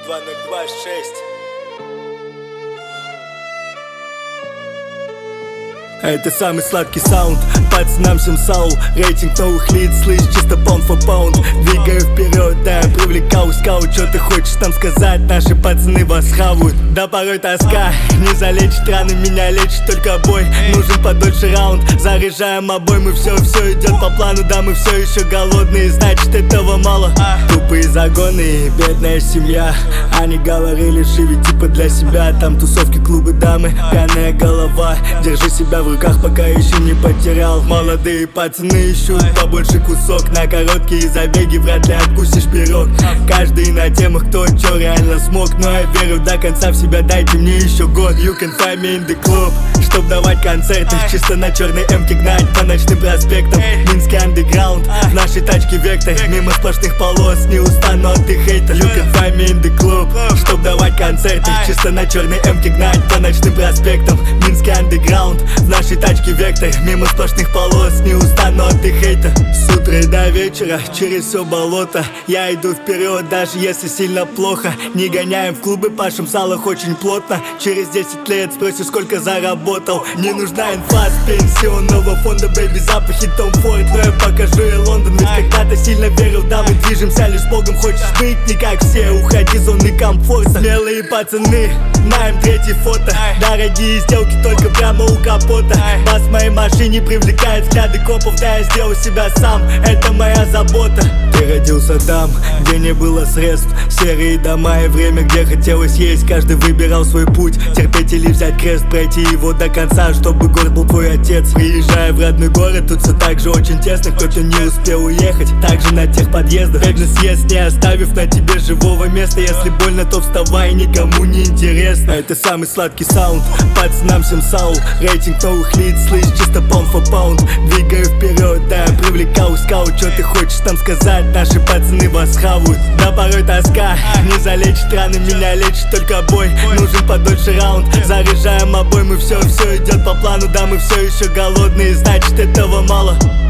2026. Это самый сладкий саунд, пацанам всем сау. Рейтинг новых лиц, слышь, чисто pound for pound. Двигаю вперед, да, я привлекал скаут. Чё ты хочешь там сказать, наши пацаны вас хавают. Да порой тоска, не залечит раны, меня лечит только бой. Нужен подольше раунд, заряжаем обоймы. Все идет по плану, да, мы все еще голодные. Значит, этого мало. Тупые загоны, бедная семья. Они говорили, живи типа для себя. Там тусовки, клубы, дамы, пьяная голова. Держи себя в руках, пока еще не потерял. Молодые пацаны ищут побольше кусок. На короткие забеги вряд ли откусишь пирог. Каждый на темах, кто чё реально смог. Но я верю до конца в себя, дайте мне еще год. You can find me in the club, чтоб давать концерты. Чисто на черной эмке гнать по ночным проспектам. Минский андеграунд, в нашей тачке вектор. Мимо сплошных полос, не устану от их хейта. You can find me in the club, чтоб давать концерты. Чисто на черной эмке гнать по ночным проспектам. Минский андеграунд, в нашей тачке вектор. Мимо сплошных полос, не устану от их хейта. С утра и до вечера, через все болото. Я иду вперед, даже если сильно плохо. Не гоняем в клубы, пашем в залах очень плотно. Через 10 лет спросишь, сколько заработал. Не нужна инфа с пенсионного фонда, бэйби, запахи Том Форд. Но я покажу ей Лондон, ведь когда-то сильно верил, да, мы движемся лишь Богом. Хочешь быть не как все, уходи из зоны комфорта. Смелые пацаны, на М3 фото. Дорогие сделки только прямо у капота. Бас в моей машине привлекает взгляды копов. Да, я сделал себя сам, это моя забота. Ты родился там, где не было средств. Серые дома и время, где хотелось есть. Каждый выбирал свой путь, терпеть или взять крест. Пройти его до конца, чтобы город был твой отец. Приезжая в родной город, тут все так же очень тесно. Кто-то не успел уехать, также на тех подъездах. Бег на съезд, не оставив на тебе живого места. Если больно, то вставай, никому не интересно. Это самый сладкий саунд, пацанам всем сау. Рейтинг новых лиц, слышь, чисто pound for pound. Двигаю вперед, да, я привлекал скаут. Чё ты хочешь там сказать, наши пацаны вас хавают. Да порой тоска, не залечит раны, меня лечит только бой. Нужен подольше раунд, заряжаем обоймы. Все идет по плану, да, мы все еще голодные. Значит, этого мало.